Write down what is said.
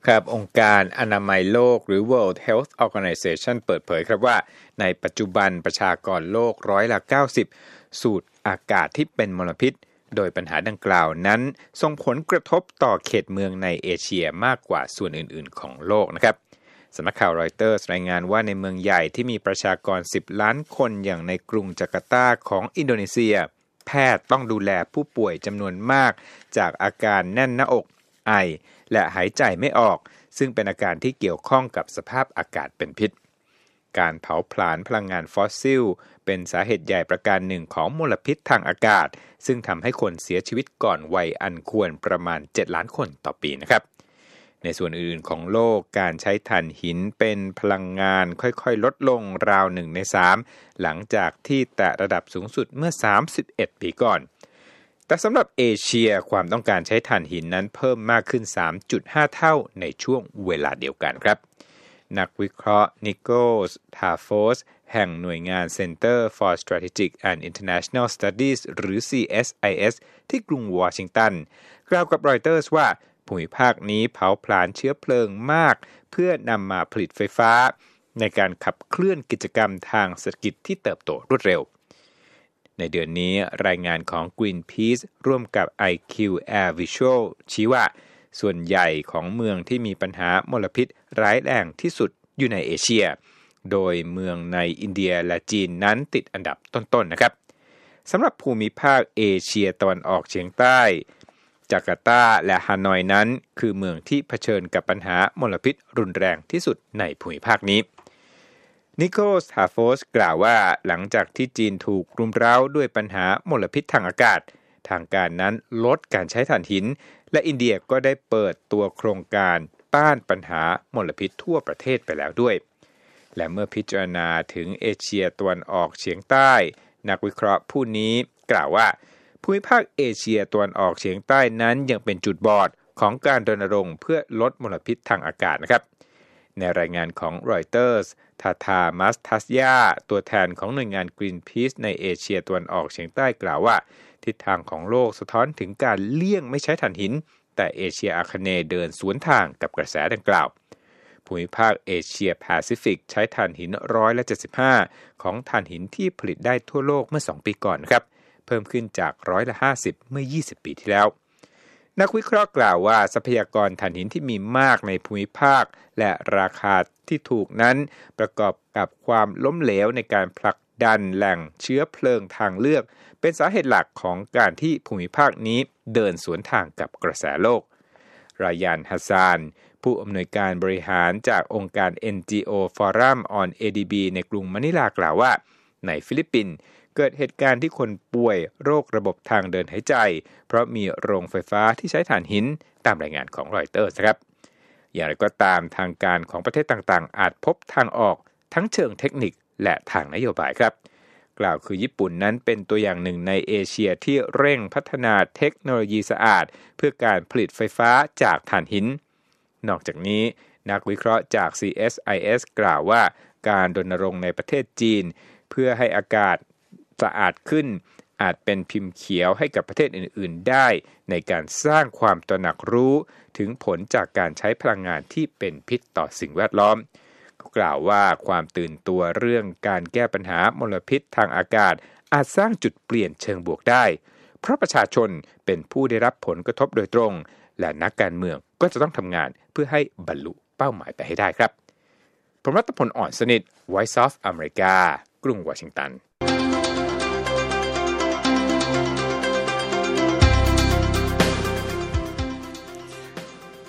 ครับองค์การอนามัยโลกหรือ World Health Organization เปิดเผยครับว่าในปัจจุบันประชากรโลก90%สูดอากาศที่เป็นมลพิษโดยปัญหาดังกล่าวนั้นส่งผลกระทบต่อเขตเมืองในเอเชียมากกว่าส่วนอื่นๆของโลกนะครับสำนักข่าวรอยเตอร์สรายงานว่าในเมืองใหญ่ที่มีประชากร10ล้านคนอย่างในกรุงจาการ์ตาของอินโดนีเซียแพทย์ต้องดูแลผู้ป่วยจำนวนมากจากอาการแน่นหน้าอกไอและหายใจไม่ออกซึ่งเป็นอาการที่เกี่ยวข้องกับสภาพอากาศเป็นพิษการเผาผลาญพลังงานฟอสซิลเป็นสาเหตุใหญ่ประการหนึ่งของมลพิษทางอากาศซึ่งทำให้คนเสียชีวิตก่อนวัยอันควรประมาณ7ล้านคนต่อปีนะครับในส่วนอื่นของโลกการใช้ถ่านหินเป็นพลังงานค่อยๆลดลงราว1ใน3หลังจากที่แตะระดับสูงสุดเมื่อ31ปีก่อนแต่สำหรับเอเชียความต้องการใช้ถ่านหินนั้นเพิ่มมากขึ้น 3.5 เท่าในช่วงเวลาเดียวกันครับนักวิเคราะห์นิโคลส์ทาโฟสแห่งหน่วยงาน Center for Strategic and International Studies หรือ CSIS ที่กรุงวอชิงตันกล่าวกับรอยเตอร์สว่าภูมิภาคนี้เผาผลาญเชื้อเพลิงมากเพื่อนำมาผลิตไฟฟ้าในการขับเคลื่อนกิจกรรมทางเศรษฐกิจที่เติบโตรวดเร็วในเดือนนี้รายงานของ Greenpeace ร่วมกับ IQ Air Visual ชี้ว่าส่วนใหญ่ของเมืองที่มีปัญหามลพิษร้ายแรงที่สุดอยู่ในเอเชียโดยเมืองในอินเดียและจีนนั้นติดอันดับต้นๆนะครับสำหรับภูมิภาคเอเชียตะวันออกเฉียงใต้จาการ์ตาและฮานอยนั้นคือเมืองที่เผชิญกับปัญหามลพิษรุนแรงที่สุดในภูมิภาคนี้นิโคลส์ทาโฟสกล่าวว่าหลังจากที่จีนถูกรุมเร้าด้วยปัญหามลพิษทางอากาศทางการนั้นลดการใช้ถ่านหินและอินเดียก็ได้เปิดตัวโครงการต้านปัญหามลพิษทั่วประเทศไปแล้วด้วยและเมื่อพิจารณาถึงเอเชียตะวันออกเฉียงใต้นักวิเคราะห์ผู้นี้กล่าวว่าภูมิภาคเอเชียตะวันออกเฉียงใต้นั้นยังเป็นจุดบอดของการรณรงค์เพื่อลดมลพิษทางอากาศนะครับในรายงานของรอยเตอร์สทาทามัสทัสยาตัวแทนของหน่วยงาน Greenpeace ในเอเชียตะวันออกเฉียงใต้กล่าวว่าทิศทางของโลกสะท้อนถึงการเลี่ยงไม่ใช้ถ่านหินแต่เอเชียอาคเนย์เดินสวนทางกับกระแสดังกล่าวภูมิภาคเอเชียแปซิฟิกใช้ถ่านหิน75%ของถ่านหินที่ผลิตได้ทั่วโลกเมื่อ2ปีก่อนครับเพิ่มขึ้นจาก50%เมื่อ20ปีที่แล้วนักวิเคราะห์กล่าวว่าทรัพยากรถ่านหินที่มีมากในภูมิภาคและราคาที่ถูกนั้นประกอบกับความล้มเหลวในการผลักดันแหล่งเชื้อเพลิงทางเลือกเป็นสาเหตุหลักของการที่ภูมิภาคนี้เดินสวนทางกับกระแสโลกรายานฮัสซานผู้อำนวยการบริหารจากองค์การ NGO Forum on ADB ในกรุงมะนิลากล่าวว่าในฟิลิปปินส์เกิดเหตุการณ์ที่คนป่วยโรคระบบทางเดินหายใจเพราะมีโรงไฟฟ้าที่ใช้ถ่านหินตามรายงานของรอยเตอร์ครับอย่างไรก็ตามทางการของประเทศต่างๆอาจพบทางออกทั้งเชิงเทคนิคและทางนโยบายครับกล่าวคือญี่ปุ่นนั้นเป็นตัวอย่างหนึ่งในเอเชียที่เร่งพัฒนาเทคโนโลยีสะอาดเพื่อการผลิตไฟฟ้าจากถ่านหินนอกจากนี้นักวิเคราะห์จาก CSIS กล่าวว่าการรณรงค์ในประเทศจีนเพื่อให้อากาศสะอาดขึ้นอาจเป็นพิมพ์เขียวให้กับประเทศอื่นๆได้ในการสร้างความตระหนักรู้ถึงผลจากการใช้พลังงานที่เป็นพิษต่อสิ่งแวดล้อมกล่าวว่าความตื่นตัวเรื่องการแก้ปัญหามลพิษทางอากาศอาจสร้างจุดเปลี่ยนเชิงบวกได้เพราะประชาชนเป็นผู้ได้รับผลกระทบโดยตรงและนักการเมืองก็จะต้องทำงานเพื่อให้บรรลุเป้าหมายไปให้ได้ครับผมรัตพล อ่อนสนิท Voice of America กรุงวอชิงตัน